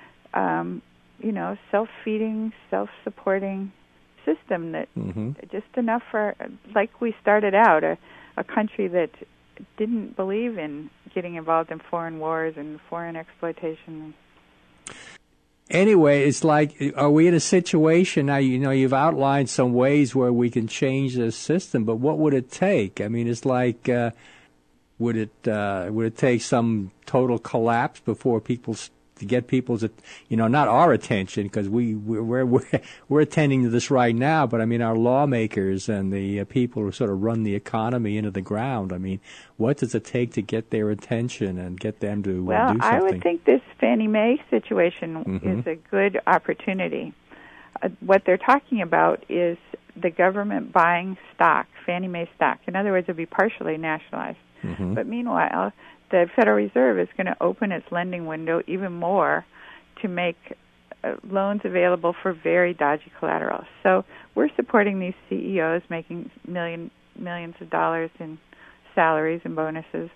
self-feeding, self-supporting system that just enough for, like we started out, a country that didn't believe in getting involved in foreign wars and foreign exploitation. Anyway, it's like, are we in a situation now, you've outlined some ways where we can change this system, but what would it take? I mean, it's like, would it take some total collapse before people to get people's, not our attention, because we're attending to this right now, but I mean our lawmakers and the people who sort of run the economy into the ground. I mean, what does it take to get their attention and get them to do something?
Well, I would think this Fannie Mae situation is a good opportunity. What they're talking about is the government buying stock, Fannie Mae stock. In other words, it would be partially nationalized. But meanwhile, the Federal Reserve is going to open its lending window even more to make loans available for very dodgy collateral. So we're supporting these CEOs making millions of dollars in salaries and bonuses,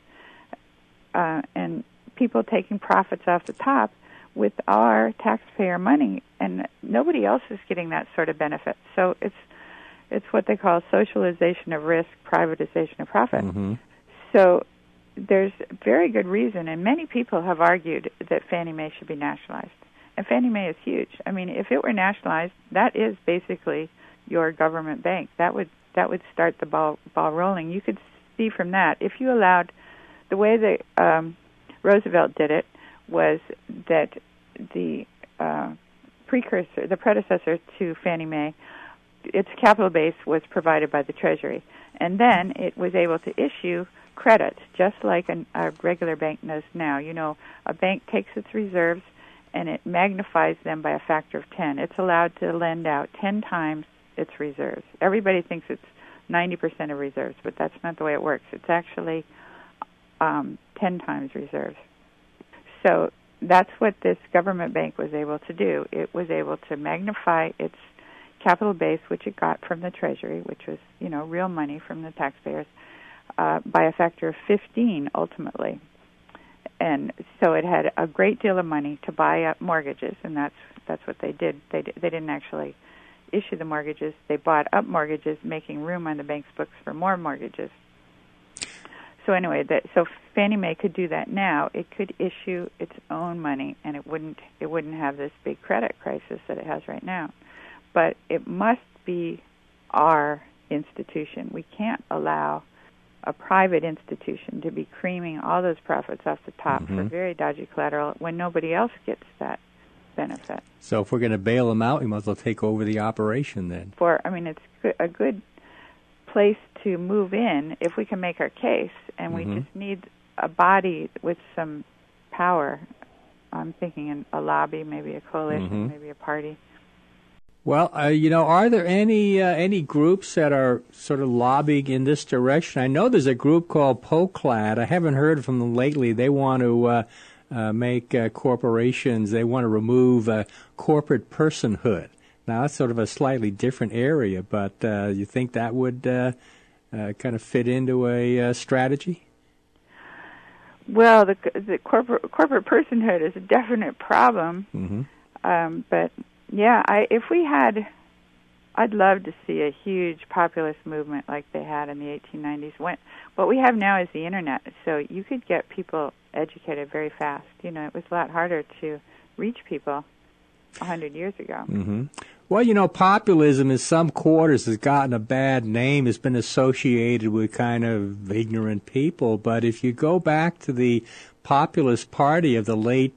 and people taking profits off the top with our taxpayer money, and nobody else is getting that sort of benefit. So it's what they call socialization of risk, privatization of profit. So there's very good reason, and many people have argued that Fannie Mae should be nationalized. And Fannie Mae is huge. I mean, if it were nationalized, that is basically your government bank. That would start the ball rolling. You could see from that, if you allowed, the way that Roosevelt did it was that the predecessor to Fannie Mae, its capital base was provided by the Treasury, and then it was able to issue credit, just like a regular bank does now. A bank takes its reserves and it magnifies them by a factor of 10. It's allowed to lend out 10 times its reserves. Everybody thinks it's 90% of reserves, but that's not the way it works. It's actually 10 times reserves. So that's what this government bank was able to do. It was able to magnify its capital base, which it got from the Treasury, which was, real money from the taxpayers, by a factor of 15 ultimately. And so it had a great deal of money to buy up mortgages, and that's what they did. They didn't actually issue the mortgages. They bought up mortgages, making room on the bank's books for more mortgages. So anyway, so Fannie Mae could do that now. It could issue its own money, and it wouldn't have this big credit crisis that it has right now. But it must be our institution. We can't allow a private institution to be creaming all those profits off the top for very dodgy collateral when nobody else gets that benefit.
So if we're going to bail them out, we must as well take over the operation then.
It's a good place to move in if we can make our case, and we just need a body with some power. I'm thinking a lobby, maybe a coalition, maybe a party.
Well, are there any groups that are sort of lobbying in this direction? I know there's a group called POCLAD. I haven't heard from them lately. They want to make corporations, they want to remove corporate personhood. Now, that's sort of a slightly different area, but you think that would kind of fit into a strategy?
Well, the corporate personhood is a definite problem, but yeah, I'd love to see a huge populist movement like they had in the 1890s. What we have now is the internet, so you could get people educated very fast. It was a lot harder to reach people 100 years ago.
Well, populism in some quarters has gotten a bad name. It's been associated with kind of ignorant people. But if you go back to the Populist Party of the late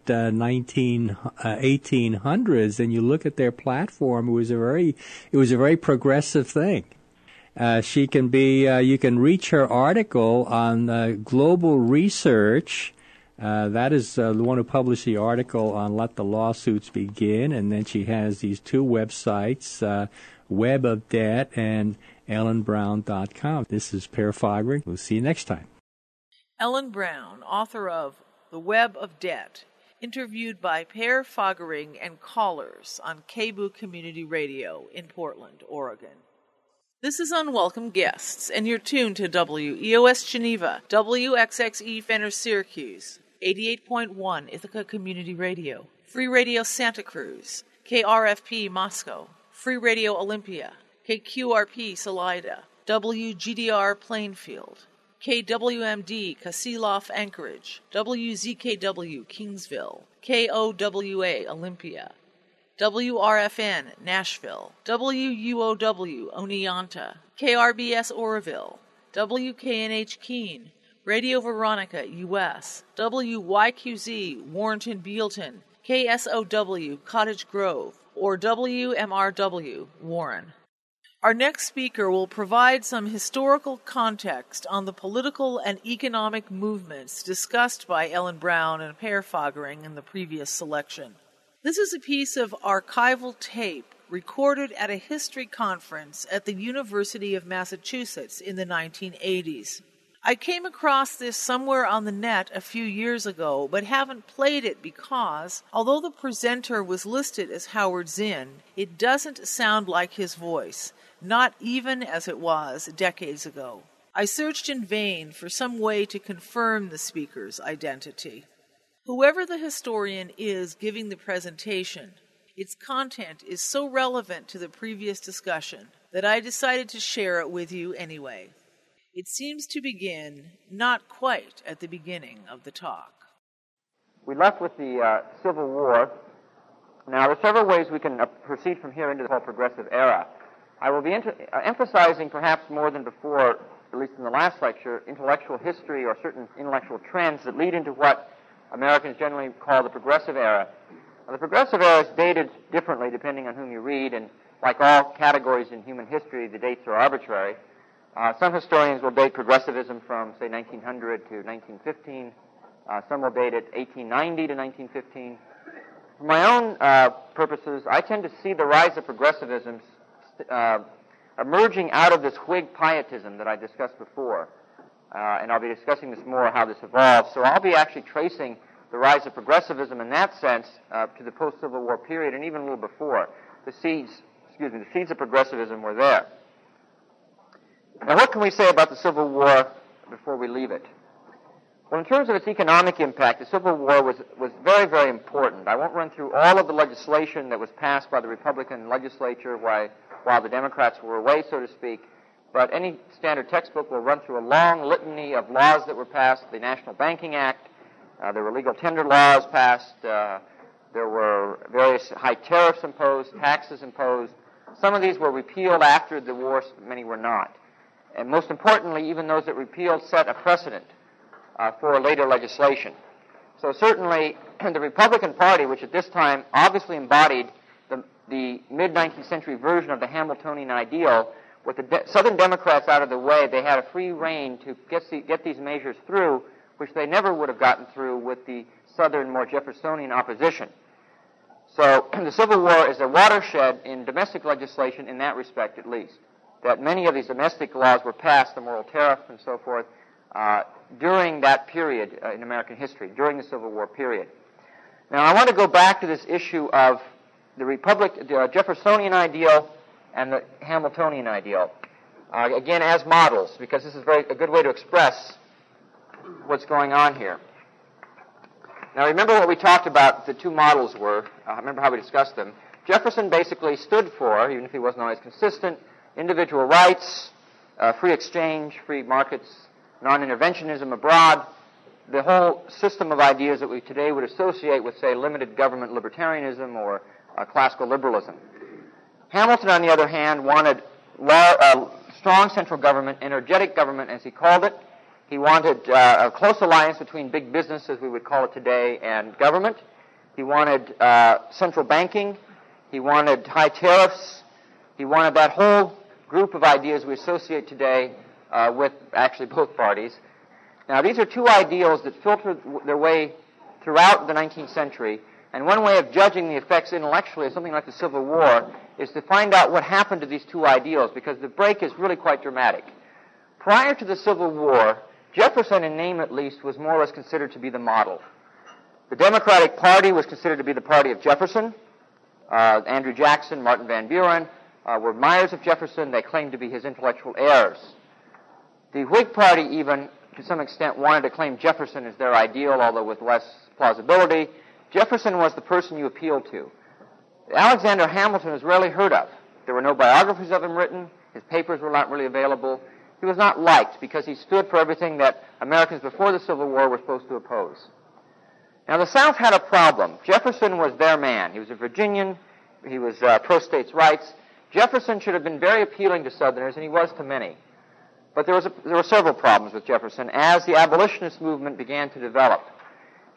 1800s and you look at their platform, it was a very progressive thing. You can reach her article on Global Research. That is the one who published the article on Let the Lawsuits Begin, and then she has these two websites, Web of Debt and EllenBrown.com. This is Per Fogering. We'll see you next time.
Ellen Brown, author of The Web of Debt, interviewed by Per Fogering and callers on KBOO Community Radio in Portland, Oregon. This is Unwelcome Guests, and you're tuned to WEOS Geneva, WXXE Fenner Syracuse, 88.1 Ithaca Community Radio, Free Radio Santa Cruz, KRFP Moscow, Free Radio Olympia, KQRP Salida, WGDR Plainfield, KWMD Kasilof Anchorage, WZKW Kingsville, KOWA Olympia, WRFN Nashville, WUOW Oneonta, KRBS Oroville, WKNH Keene, Radio Veronica U.S., WYQZ Warrenton Bealton, KSOW, Cottage Grove, or WMRW, Warren. Our next speaker will provide some historical context on the political and economic movements discussed by Ellen Brown and Per Fagereng in the previous selection. This is a piece of archival tape recorded at a history conference at the University of Massachusetts in the 1980s. I came across this somewhere on the net a few years ago, but haven't played it because, although the presenter was listed as Howard Zinn, it doesn't sound like his voice, not even as it was decades ago. I searched in vain for some way to confirm the speaker's identity. Whoever the historian is giving the presentation, its content is so relevant to the previous discussion that I decided to share it with you anyway. It seems to begin not quite at the beginning of the talk.
We left with the Civil War. Now, there are several ways we can proceed from here into the whole progressive era. I will be emphasizing, perhaps more than before, at least in the last lecture, intellectual history or certain intellectual trends that lead into what Americans generally call the progressive era. Now, the progressive era is dated differently depending on whom you read, and like all categories in human history, the dates are arbitrary. Some historians will date progressivism from, say, 1900 to 1915. Some will date it 1890 to 1915. For my own purposes, I tend to see the rise of progressivism emerging out of this Whig pietism that I discussed before. And I'll be discussing this more, how this evolved. So I'll be actually tracing the rise of progressivism in that sense to the post-Civil War period and even a little before. The seeds of progressivism were there. Now, what can we say about the Civil War before we leave it? Well, in terms of its economic impact, the Civil War was very, very important. I won't run through all of the legislation that was passed by the Republican legislature while the Democrats were away, so to speak, but any standard textbook will run through a long litany of laws that were passed, the National Banking Act, there were legal tender laws passed, there were various high tariffs imposed, taxes imposed. Some of these were repealed after the war, many were not. And most importantly, even those that repealed set a precedent for later legislation. So certainly the Republican Party, which at this time obviously embodied the mid-19th century version of the Hamiltonian ideal, with the Southern Democrats out of the way, they had a free rein to get these measures through, which they never would have gotten through with the Southern, more Jeffersonian opposition. So the Civil War is a watershed in domestic legislation in that respect, at least, that many of these domestic laws were passed, the moral tariff and so forth, during that period in American history, during the Civil War period. Now, I want to go back to this issue of the Jeffersonian ideal and the Hamiltonian ideal, again, as models, because this is a good way to express what's going on here. Now, remember what we talked about the two models were. Remember how we discussed them. Jefferson basically stood for, even if he wasn't always consistent, individual rights, free exchange, free markets, non-interventionism abroad, the whole system of ideas that we today would associate with, say, limited government libertarianism or classical liberalism. Hamilton, on the other hand, wanted strong central government, energetic government, as he called it. He wanted a close alliance between big business, as we would call it today, and government. He wanted central banking. He wanted high tariffs. He wanted that whole group of ideas we associate today with actually both parties. Now, these are two ideals that filtered their way throughout the 19th century, and one way of judging the effects intellectually of something like the Civil War is to find out what happened to these two ideals, because the break is really quite dramatic. Prior to the Civil War, Jefferson, in name at least, was more or less considered to be the model. The Democratic Party was considered to be the party of Jefferson. Andrew Jackson, Martin Van Buren were admirers of Jefferson. They claimed to be his intellectual heirs. The Whig Party even, to some extent, wanted to claim Jefferson as their ideal, although with less plausibility. Jefferson was the person you appealed to. Alexander Hamilton is rarely heard of. There were no biographies of him written. His papers were not really available. He was not liked because he stood for everything that Americans before the Civil War were supposed to oppose. Now, the South had a problem. Jefferson was their man. He was a Virginian. He was pro-states' rights. Jefferson should have been very appealing to Southerners, and he was to many. But there were several problems with Jefferson as the abolitionist movement began to develop.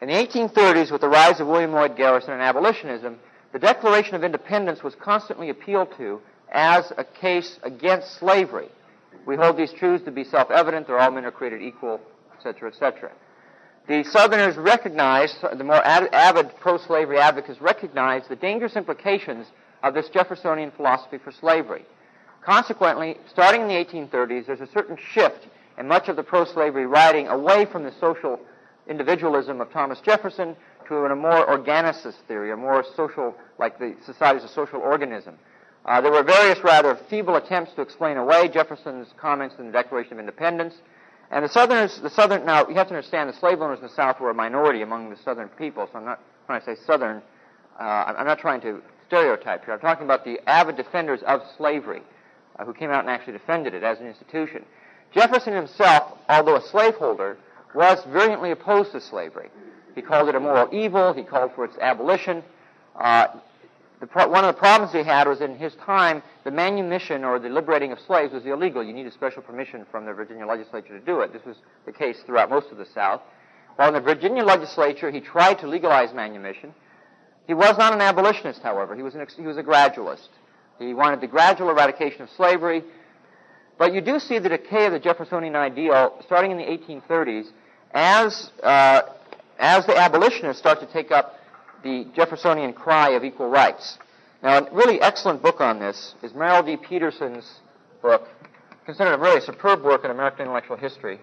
In the 1830s, with the rise of William Lloyd Garrison and abolitionism, the Declaration of Independence was constantly appealed to as a case against slavery. We hold these truths to be self-evident, that all men are created equal, etc., etc. The Southerners recognized, the more avid pro-slavery advocates recognized the dangerous implications of this Jeffersonian philosophy for slavery. Consequently, starting in the 1830s, there's a certain shift in much of the pro-slavery writing away from the social individualism of Thomas Jefferson to a more organicist theory, a more social, like the society is a social organism. There were various rather feeble attempts to explain away Jefferson's comments in the Declaration of Independence. And now you have to understand the slave owners in the South were a minority among the Southern people, so when I say Southern, I'm not trying to stereotype here. I'm talking about the avid defenders of slavery who came out and actually defended it as an institution. Jefferson himself, although a slaveholder, was virulently opposed to slavery. He called it a moral evil. He called for its abolition. One of the problems he had was in his time, the manumission or the liberating of slaves was illegal. You needed special permission from the Virginia legislature to do it. This was the case throughout most of the South. While in the Virginia legislature, he tried to legalize manumission. He was not an abolitionist, however. He was a gradualist. He wanted the gradual eradication of slavery. But you do see the decay of the Jeffersonian ideal starting in the 1830s as the abolitionists start to take up the Jeffersonian cry of equal rights. Now, a really excellent book on this is Merrill D. Peterson's book, considered a really superb work in American intellectual history,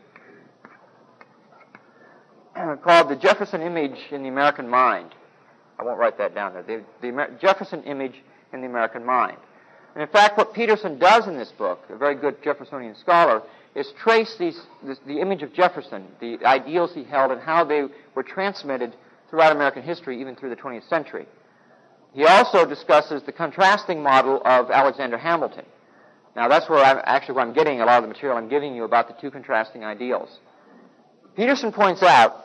called The Jefferson Image in the American Mind. I won't write that down there. The Jefferson Image in the American Mind. And in fact, what Peterson does in this book, a very good Jeffersonian scholar, is trace the image of Jefferson, the ideals he held, and how they were transmitted throughout American history, even through the 20th century. He also discusses the contrasting model of Alexander Hamilton. Now, that's where I'm getting a lot of the material I'm giving you about the two contrasting ideals. Peterson points out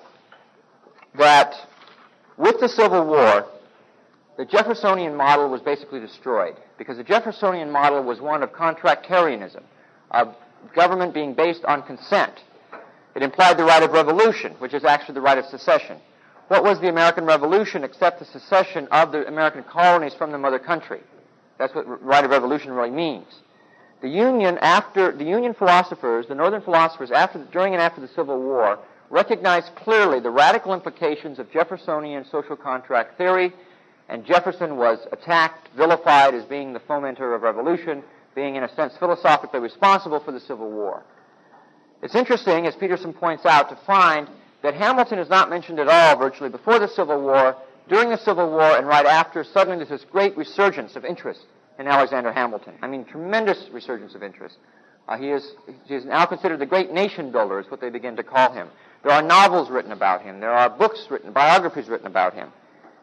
that with the Civil War, the Jeffersonian model was basically destroyed, because the Jeffersonian model was one of contractarianism, of government being based on consent. It implied the right of revolution, which is actually the right of secession. What was the American Revolution except the secession of the American colonies from the mother country? That's what right of revolution really means. The Union philosophers, the Northern philosophers, during and after the Civil War, recognized clearly the radical implications of Jeffersonian social contract theory, and Jefferson was attacked, vilified as being the fomenter of revolution, being in a sense philosophically responsible for the Civil War. It's interesting, as Peterson points out, to find that Hamilton is not mentioned at all virtually before the Civil War. During the Civil War and right after, suddenly there's this great resurgence of interest in Alexander Hamilton. I mean, tremendous resurgence of interest. He is now considered the great nation builder, is what they begin to call him. There are novels written about him. There are books written, biographies written about him.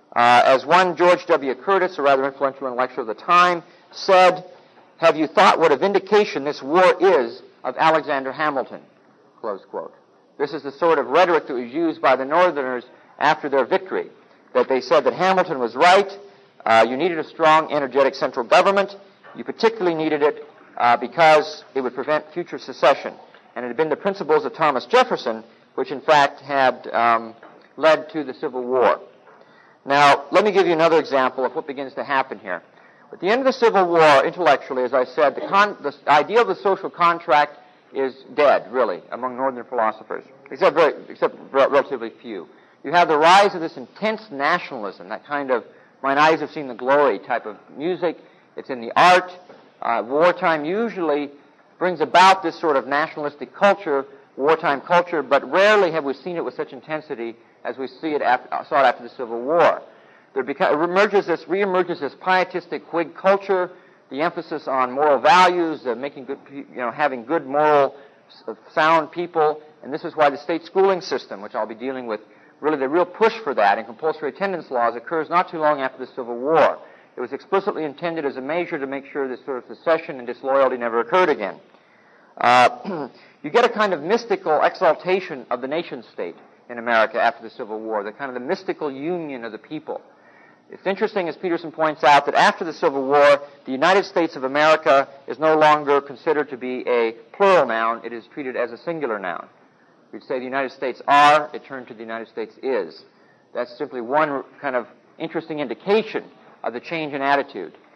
As one George W. Curtis, a rather influential intellectual of the time, said, "Have you thought what a vindication this war is of Alexander Hamilton?" Close quote. This is the sort of rhetoric that was used by the Northerners after their victory, that they said that Hamilton was right, you needed a strong, energetic central government, you particularly needed it because it would prevent future secession. And it had been the principles of Thomas Jefferson which in fact had led to the Civil War. Now, let me give you another example of what begins to happen here. At the end of the Civil War, intellectually, as I said, the idea of the social contract is dead, really, among Northern philosophers, except relatively few. You have the rise of this intense nationalism, that kind of "mine eyes have seen the glory" type of music. It's in the art. Wartime usually brings about this sort of nationalistic culture, wartime culture, but rarely have we seen it with such intensity as we saw it after the Civil War. There reemerges this pietistic Whig culture, the emphasis on moral values, having good moral, sound people, and this is why the state schooling system, which I'll be dealing with, really the real push for that in compulsory attendance laws occurs not too long after the Civil War. It was explicitly intended as a measure to make sure this sort of secession and disloyalty never occurred again. You get a kind of mystical exaltation of the nation state in America after the Civil War, the kind of the mystical union of the people. It's interesting, as Peterson points out, that after the Civil War, the United States of America is no longer considered to be a plural noun. It is treated as a singular noun. We'd say the United States are, it turned to the United States is. That's simply one kind of interesting indication of the change in attitude.